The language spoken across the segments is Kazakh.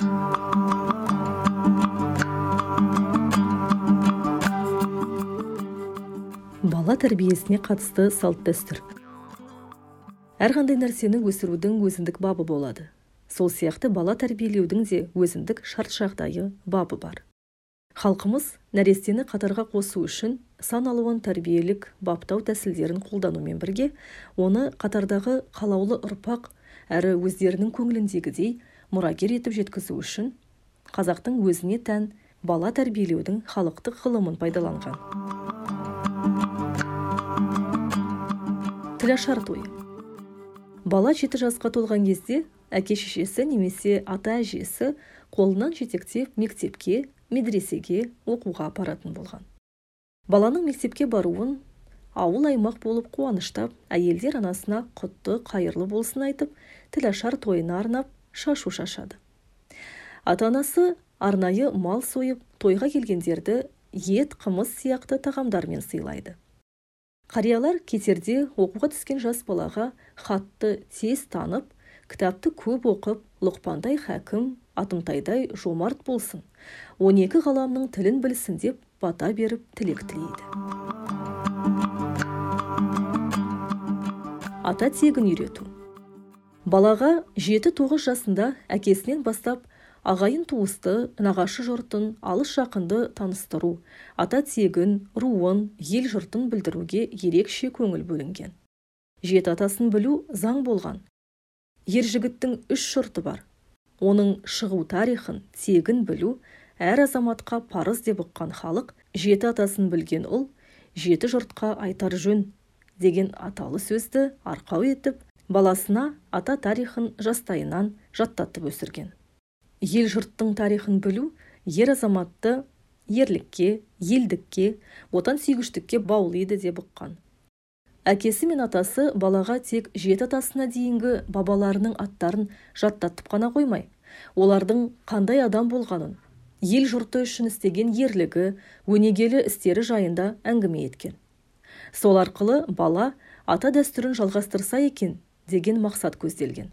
Бала тәрбиесіне қатысты салт дәстүр. Әрқандай нәрсені өсірудің өзіндік бабы болады. Сол сияқты бала тәрбиелеудің де өзіндік шарт жағдайы бабы бар. Халқымыз нәрестені қатарға қосу үшін сан алуан тәрбиелік баптау тәсілдерін қолданумен бірге, оны қатардағы қалаулы ұрпақ әрі өздерінің көңіліндегідей мұрагер етіп жеткізу үшін қазақтың өзіне тән бала тәрбиелеудің халықтық ғылымын пайдаланған. Тілашар тойы. Бала 7 жасқа толған кезде әке-шешесі немесе ата-әжесі қолынан жетектеп мектепке, медресеге оқуға апаратын болған. Баланың мектепке баруын ауыл-аймақ болып қуаныштап, әйелдер анасына құтты қайырлы болсын айтып, тілашар тойына арнап шашу шашады. Ата-анасы арнайы мал сойып, тойға келгендерді ет, қымыз сияқты тағамдармен сыйлайды. Қариялар кетерде оқуға түскен жас балаға хатты тез танып, кітапты көп оқып, Лұқпандай хәкім, Атымтайдай жомарт болсын, 12 ғаламның тілін білсін деп бата беріп тілек тілейді. Ата тегін үйрету. Балаға 7-9 жасында әкесінен бастап ағайын туысты, нағашы жұртын, алыс жақынды таныстыру, ата тегін, руын, ел жұртын білдіруге ерекше көңіл бөлінген. Жеті атасын білу заң болған. Ер жігіттің 3 жұрты бар. Оның шығу тарихын, тегін білу әр азаматқа парыз деп ұққан халық, 7 атасын білген ұл 7 жұртқа айтар жөн деген аталы сөзді арқау етіп, баласына ата тарихын жастайынан жаттатып өсірген. Ел жұрттың тарихын білу ер азаматты ерлікке, елдікке, отан сүйгіштікке баулиды деп ұққан. Әкесі мен атасы балаға тек 7 атасына дейінгі бабаларының аттарын жаттатып қана қоймай, олардың қандай адам болғанын, ел жұрты үшін істеген ерлігі, өнегелі істері жайында әңгіме еткен. Сол арқылы бала ата дәстүрін жалғастырса екен деген мақсат көзделген.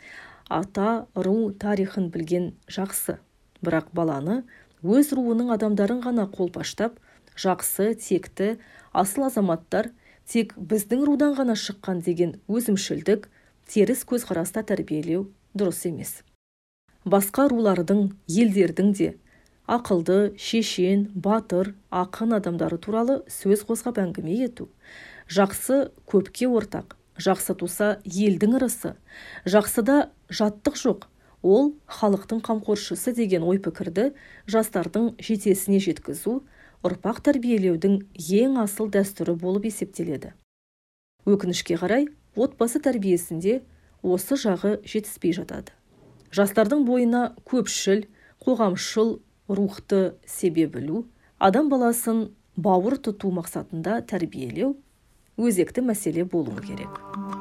Ата, ру тарихын білген жақсы, бірақ баланы өз руының адамдарын ғана қолпаштап, жақсы, текті, асыл азаматтар тек біздің рудан ғана шыққан деген өзімшілдік, теріс көзқараста тәрбиелеу дұрыс емес. Басқа рулардың, елдердің де ақылды, шешен, батыр, ақын адамдары туралы сөз қозғап әңгіме ету. Жақсы көпке ортақ, жақсы туса елдің ырысы, жақсыда жаттық жоқ, ол халықтың қамқоршысы деген ой пікірді жастардың жетесіне жеткізу, ұрпақ тәрбиелеудің ең асыл дәстүрі болып есептеледі. Өкінішке қарай, отбасы тәрбиесінде осы жағы жетіспей жатады. Жастардың бойына көпшіл, қоғамшыл рухты себе білу, адам баласын бауыр тұту мақсатында тәрбиелеу өзекті мәселе болуы керек.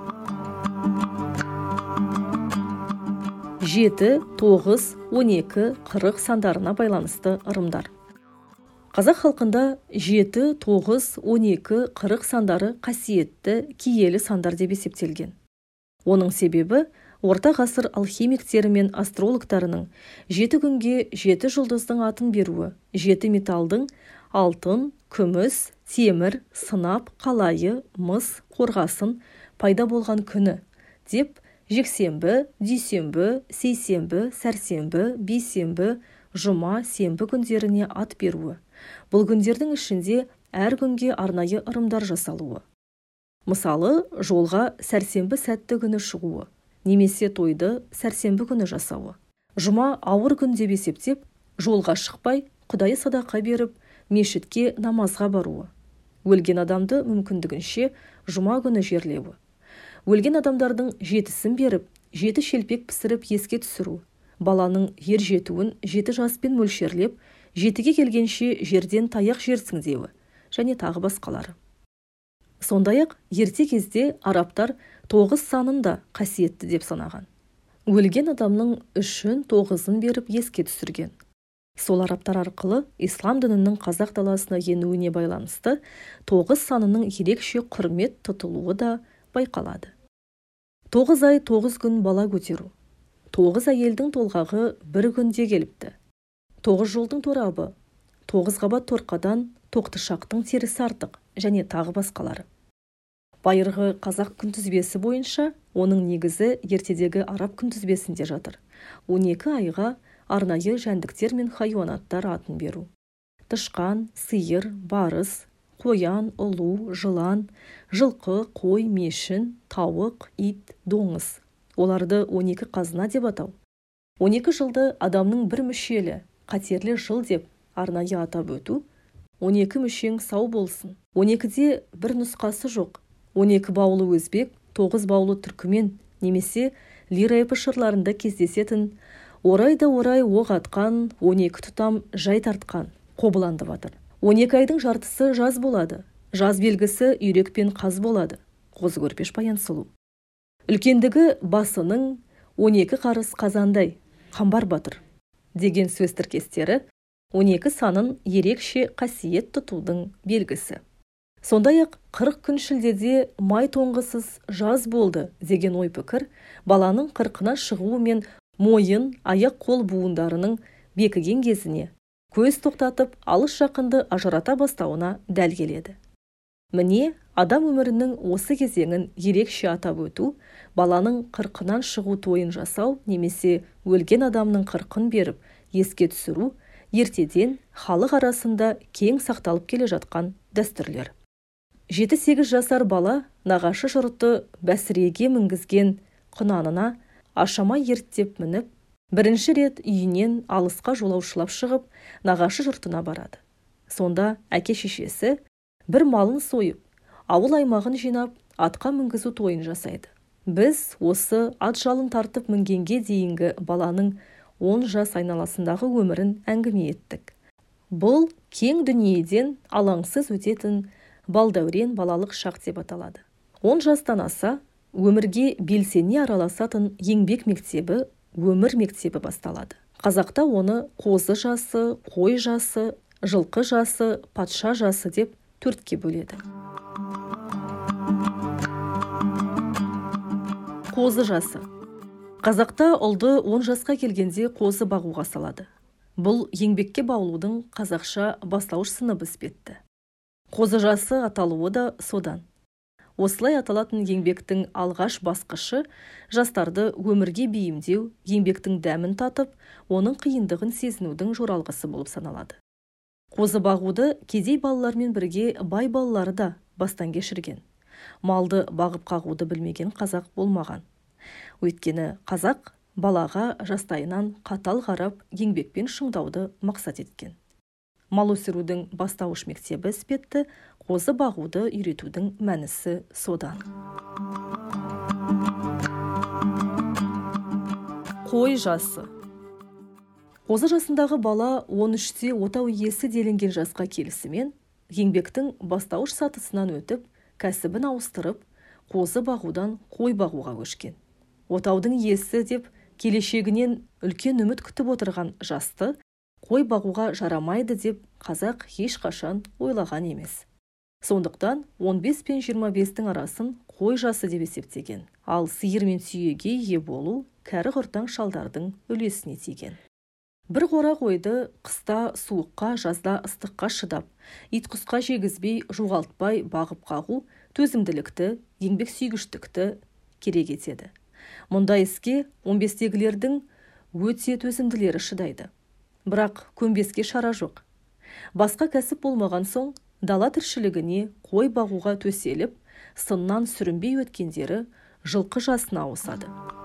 7, 9, 12, 40 сандарына байланысты ырымдар. Қазақ халқында 7, 9, 12, 40 сандары қасиетті, киелі сандар деп есептелген. Оның себебі орта ғасыр алхимиктері мен астрологтарының 7 күнге 7 жұлдыздың атын беруі, 7 металдың алтын, күміс, темір, сынап, қалайы, мыс, қорғасын пайда болған күні деп жексенбі, дүйсенбі, сейсенбі, сәрсенбі, бейсенбі, жұма, сенбі күндеріне ат беруі. Бұл күндердің ішінде әр күнге арнайы ырымдар жасалуы. Мысалы, жолға сәрсенбі сәтті күні шығуы, немесе тойды сәрсенбі күні жасауы. Жұма ауыр күн деп есептеп, жолға шықпай, Құдайы садақа беріп, мешітке намазға баруы. Өлген адамды мүмкіндігінше жұма күні жерлеуі. Өлген адамдардың 7-сін беріп, 7 шелпек пісіріп еске түсіру. Баланың ер жетуін 7 жаспен мөлшерлеп, 7-ге келгенше жерден таяқ жерсің деуі, және тағы басқалары. Сондай-ақ ерте кезде арабтар 9 санын да қасиетті деп санаған. Өлген адамның 3-ін 9-ын беріп еске түсірген. Сол арабтар арқылы ислам дінінің қазақ даласына енуіне байланысты 9 санының ерекше құрмет тұтылуы да байқалады. 9 ай 9 күн бала көтеру. 9 әйелдің толғағы бір күнде келіпті. 9 жолдың торабы, 9 қабат торқадан тоқтышақтың терісі артық, және тағы басқалары. Байырғы қазақ күнтізбесі бойынша оның негізі ертедегі араб күнтізбесінде жатыр. 12 айға арнайы жәндіктер мен хайуанаттар атын беру. Тышқан, сиыр, барыс, қоян, ұлу, жылан, жылқы, қой, мешін, тауық, ит, доңыз. Оларды 12 қазына деп атау. 12 жылды адамның бір мүшелі, қатерлі жыл деп арнайы атап өту. 12 мүшең сау болсын. 12-де бір нұсқасы жоқ. 12 баулы өзбек, 9 баулы түркімен немесе лира эпошырларында кездесетін орайда орай оқ атқан, 12 тұтам жай тартқан қобыланды батыр. 12 айдың жартысы жаз болады. Жаз белгісі үйрек пен қаз болады. Қозы көрпеш баян сұлу. Үлкендігі басының 12 қарыс қазандай, қамбар батыр деген сөз тіркестері 12 санын ерекше қасиет тұтудың белгісі. Сондай-ақ 40 күн шілдеде май тоңғысыз жаз болды деген ой пікір баланың 40-на шығуы мен мойын, аяқ қол буындарының бекіген кезіне, көз тоқтатып алыс жақынды ажырата бастауына дәл келеді. Міне, адам өмірінің осы кезеңін ерекше атап өту, баланың 40-нан шығу тойын жасау немесе өлген адамның 40-ын беріп еске түсіру ертеден халық арасында кең сақталып келе жатқан дәстүрлер. 7-8 жасар бала нағашы жұрты бәсіреге мінгізген құнанына ашамай ерттеп мініп, бірінші рет үйінен алысқа жолаушылап шығып, нағашы жұртына барады. Сонда әке шешесі бір малын сойып, ауыл аймағын жинап, атқа мінгізу тойын жасайды. Біз осы ат жалын тартып мінгенге дейінгі баланың 10 жас айналасындағы өмірін әңгіме еттік. Бұл кең дүниеден алаңсыз өтетін балдәурен балалық шақ деп аталады. 10 жастан аса өмірге белсене араласатын еңбек мектебі, өмір мектебі басталады. Қазақта оны қозы жасы, қой жасы, жылқы жасы, патша жасы деп 4-ке бөледі. Қозы жасы. Қазақта ұлды 10 жасқа келгенде қозы бағуға салады. Бұл еңбекке баулудың қазақша бастауыш сыныбы іспетті. Қозы жасы аталуы да содан. Осылай аталатын еңбектің алғаш басқышы жастарды өмірге бейімдеу, еңбектің дәмін татып, оның қиындығын сезінудің жоралғысы болып саналады. Қозы бағуды кедей балалармен бірге бай балалары да бастан кешірген. Малды бағып қағуды білмеген қазақ болмаған. Өйткені қазақ балаға жастайынан қатал қарап, еңбекпен шыңдауды мақсат еткен. Мал өсірудің бастауыш мектебі іспетті, қозы бағуды үйретудің мәнісі содан. Қой жасы. Қозы жасындағы бала 13-те отау иесі делінген жасқа келісімен, еңбектің бастауыш сатысынан өтіп, кәсібін ауыстырып, қозы бағудан қой бағуға көшкен. Отаудың иесі деп келешегінен үлкен үміт күтіп отырған жасты қой бағуға жарамайды деп қазақ ешқашан ойлаған емес. Сондықтан 15 пен 25-тің арасын қой жасы деп есептеген, ал сиыр мен түйеге ие болу кәрі құртаң шалдардың үлесіне тиген. Бір қора қойды қыста суыққа, жазда ыстыққа шыдап, ит құсқа жегізбей, жоғалтпай бағып қағу төзімділікті, еңбек сүйгіштікті керек етеді. Мұндай іске 15-тегілердің өте төзімділері шыдайды. Бірақ көнбеске шара жоқ. Басқа кәсіп болмаған соң, дала тіршілігіне қой бағуға төселіп, сыннан сүрінбей өткендері жылқы жасына ауысады.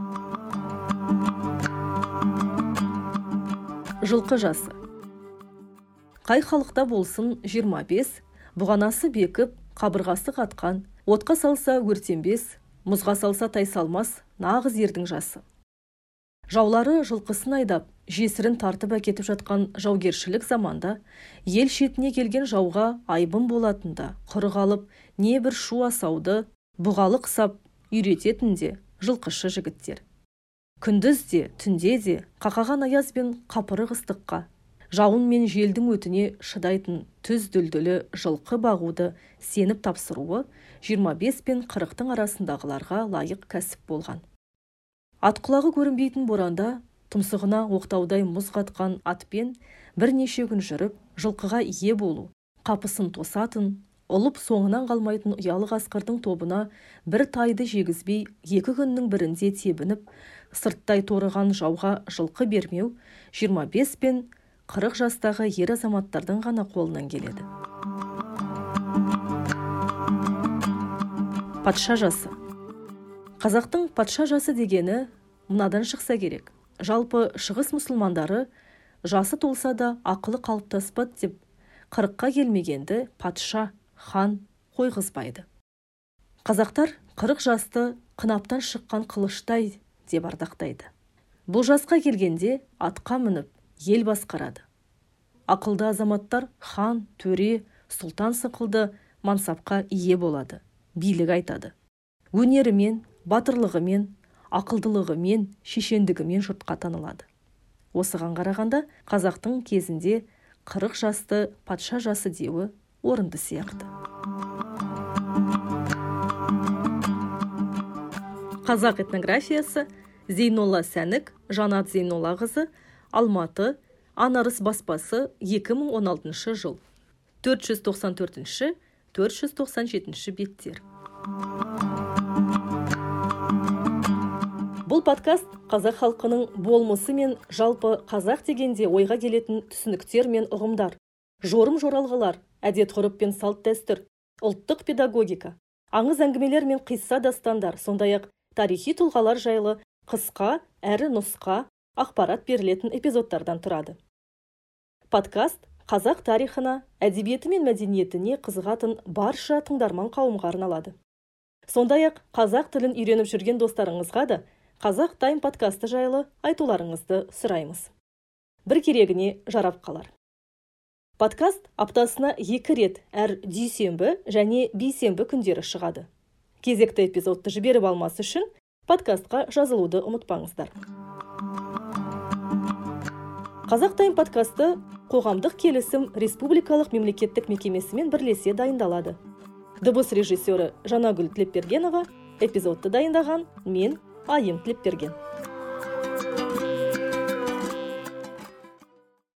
Жылқы жасы. Қай халықта болсын 25, бұғанасы бекіп, қабырғасы қатқан, отқа салса өртенбес, мұзға салса тайсалмас нағыз ердің жасы. Жаулары жылқысын айдап, жесірін тартып әкетіп жатқан жаугершілік заманда, ел шетіне келген жауға айбын болатында, құрық алып, не бір шу асауды, бұғалық сап, үйрететін де жылқышы жігіттер. Күндіз де, түнде де қақаған аяз бен қапырық ыстыққа, жауын мен желдің өтіне шыдайтын түз дүлдүлі жылқы бағуды сеніп тапсыруы 25 пен 40-тың арасындағыларға лайық кәсіп болған. Ат құлағы көрінбейтін боранда тұмсығына оқтаудай мұз қатқан атпен бірнеше күн жүріп, жылқыға ие болу, қапысын тосатын, ұлып соңынан қалмайтын ұялы қасқырдың тобына бір тайды жегізбей 2 күннің бірінде тебініп, сырттай торыған жауға жылқы бермеу 25 пен 40 жастағы ер азаматтардың ғана қолынан келеді. Патша жасы. Қазақтың патша жасы дегені мынадан шықса керек. Жалпы шығыс мұсылмандары жасы толса да ақылы қалыптаспады деп 40-қа келмегенді патша, хан қойғызбайды. Қазақтар 40 жасты қынаптан шыққан қылыштай деп ардақтайды. Бұл жасқа келгенде атқа мініп, ел басқарады. Ақылды азаматтар хан, төре, сұлтан сықылды мансапқа ие болады, билік айтады. Өнерімен, батырлығымен, ақылдылығымен, шешендігімен жұртқа танылады. Осыған қарағанда қазақтың кезінде 40 жасты патша жасы деуі орынды сияқты. Қазақ этнографиясы Зейнолла Сәнік, Жанат Зейноллақызы, Алматы, Анарыс баспасы 2016 жыл. 494-497 беттер. Бұл подкаст қазақ халқының болмысы мен жалпы қазақ дегенде ойға келетін түсініктер мен ұғымдар, жорым-жоралғылар, әдет-ғұрып пен салт-дәстүр, ұлттық педагогика, аңыз әңгімелер мен қисса дастандар, сондай-ақ тарихи тұлғалар жайлы қысқа әрі нұсқа ақпарат берілетін эпизодтардан тұрады. Подкаст қазақ тарихына, әдебиеті мен мәдениетіне қызығатын барша тыңдарман қауымға арналады. Сондай-ақ қазақ тілін үйреніп жүрген достарыңызға да Қазақ Тайм подкасты жайлы айтуларыңызды сұраймыз. Бір керегіне жарап қалар. Подкаст аптасына 2 рет әр дүйсенбі және бейсенбі күндері шығады. Кезекті эпизодты жіберіп алмас үшін подкастқа жазылуды ұмытпаңыздар. Қазақ Тайм подкасты қоғамдық келісім республикалық мемлекеттік мекемесімен бірлесе дайындалады. Дыбыс режиссері Жанагүл Тілепбергенова, эпизодты дайындаған мен Айым Тілепберген.